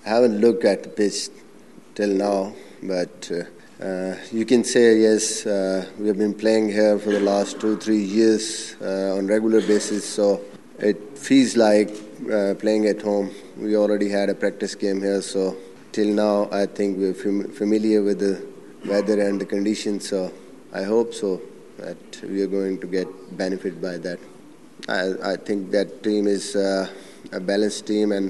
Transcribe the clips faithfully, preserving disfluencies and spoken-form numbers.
I haven't looked at the pitch till now, but uh, uh, you can say yes, uh, we have been playing here for the last two, three years uh, on regular basis, so it feels like uh, playing at home. We already had a practice game here, so till now I think we're fam- familiar with the weather and the conditions, so I hope so that we are going to get benefit by that. I, I think that team is uh, a balanced team, and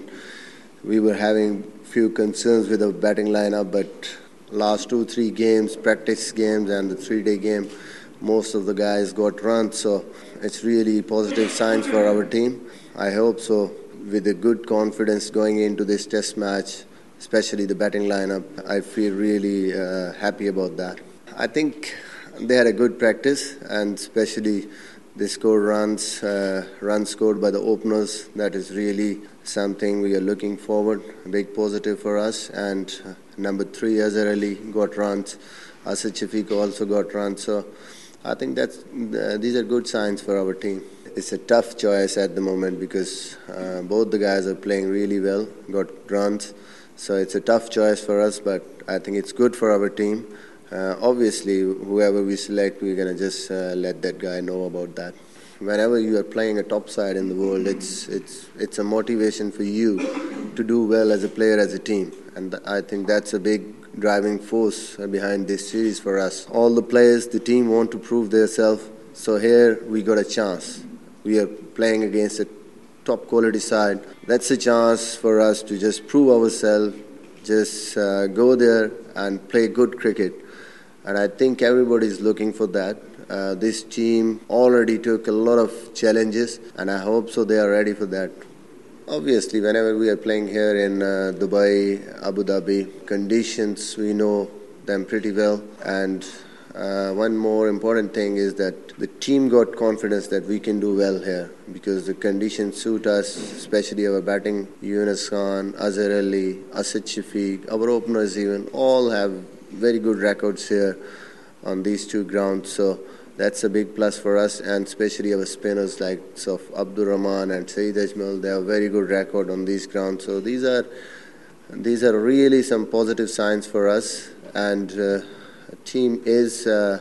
we were having few concerns with the batting lineup, but last two, three games, practice games and the three-day game, most of the guys got runs, so it's really positive signs for our team. I hope so, with a good confidence going into this test match, especially the batting lineup, I feel really uh, happy about that. I think they had a good practice, and especially they scored runs, uh, runs scored by the openers. That is really something we are looking forward, a big positive for us. And uh, number three, Azhar Ali, got runs. Asad Shafiq also got runs. So I think that's uh, these are good signs for our team. It's a tough choice at the moment because uh, both the guys are playing really well, got runs. So it's a tough choice for us, but I think it's good for our team. Uh, obviously, whoever we select, we're going to just uh, let that guy know about that. Whenever you are playing a top side in the world, it's it's it's a motivation for you to do well as a player, as a team. And I think that's a big driving force behind this series for us. All the players, the team want to prove themselves. So here we got a chance. We are playing against a top quality side. That's a chance for us to just prove ourselves, just uh, go there and play good cricket. And I think everybody is looking for that. Uh, this team already took a lot of challenges, and I hope so they are ready for that. Obviously, whenever we are playing here in uh, Dubai, Abu Dhabi, conditions, we know them pretty well. And uh, one more important thing is that the team got confidence that we can do well here because the conditions suit us, especially our batting, Yunus Khan, Azhar Ali, Asad Shafiq, our openers even, all have very good records here on these two grounds, so that's a big plus for us, and especially our spinners like of Abdur Rahman and Saeed Ajmal. They have a very good record on these grounds, so these are these are really some positive signs for us, and uh, the team is uh,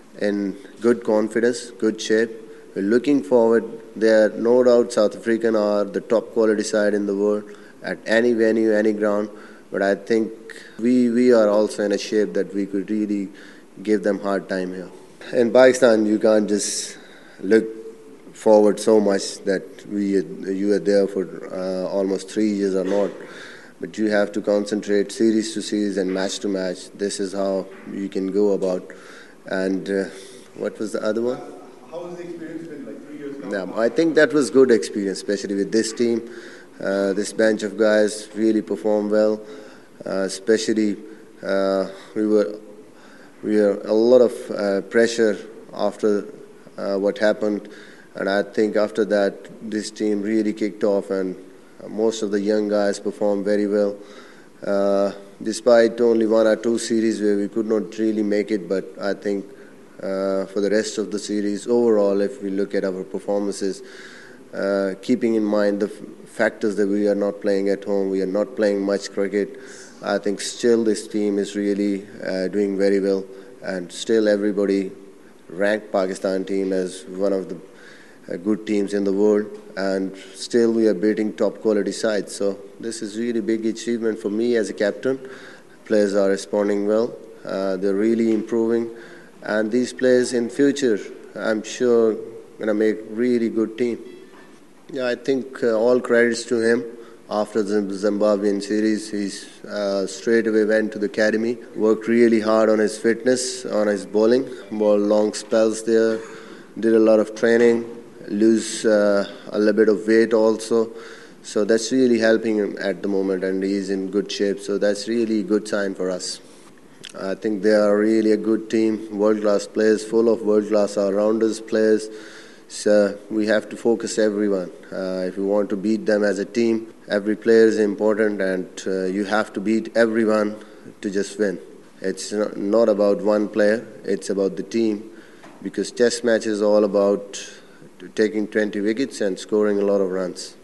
in good confidence, good shape. We're looking forward. There, no doubt, South African are the top quality side in the world at any venue, any ground. But I think we we are also in a shape that we could really give them hard time here. In Pakistan, you can't just look forward so much that we you are there for uh, almost three years or not. But you have to concentrate series to series and match to match. This is how you can go about. And uh, what was the other one? How was the experience been like three years now? Yeah, I think that was good experience, especially with this team. Uh, this bench of guys really performed well. Uh, especially, uh, we were we were a lot of uh, pressure after uh, what happened, and I think after that, this team really kicked off, and uh, most of the young guys performed very well. Uh, despite only one or two series where we could not really make it, but I think uh, for the rest of the series, overall, if we look at our performances. Uh, keeping in mind the f- factors that we are not playing at home, we are not playing much cricket, I think still this team is really uh, doing very well, and still everybody ranked Pakistan team as one of the uh, good teams in the world, and still we are beating top quality sides. So this is really big achievement for me as a captain. Players are responding well, uh, they're really improving, and these players in future, I'm sure, going to make really good team. Yeah, I think uh, all credits to him. After the Zimbabwean series, he's uh, straight away went to the academy, worked really hard on his fitness, on his bowling, bowled long spells there, did a lot of training, lose uh, a little bit of weight also. So that's really helping him at the moment, and he's in good shape. So that's really a good sign for us. I think they are really a good team, world-class players, full of world-class all-rounders players. So we have to focus everyone. Uh, if we want to beat them as a team, every player is important, and uh, you have to beat everyone to just win. It's not about one player, it's about the team, because test match is all about taking twenty wickets and scoring a lot of runs.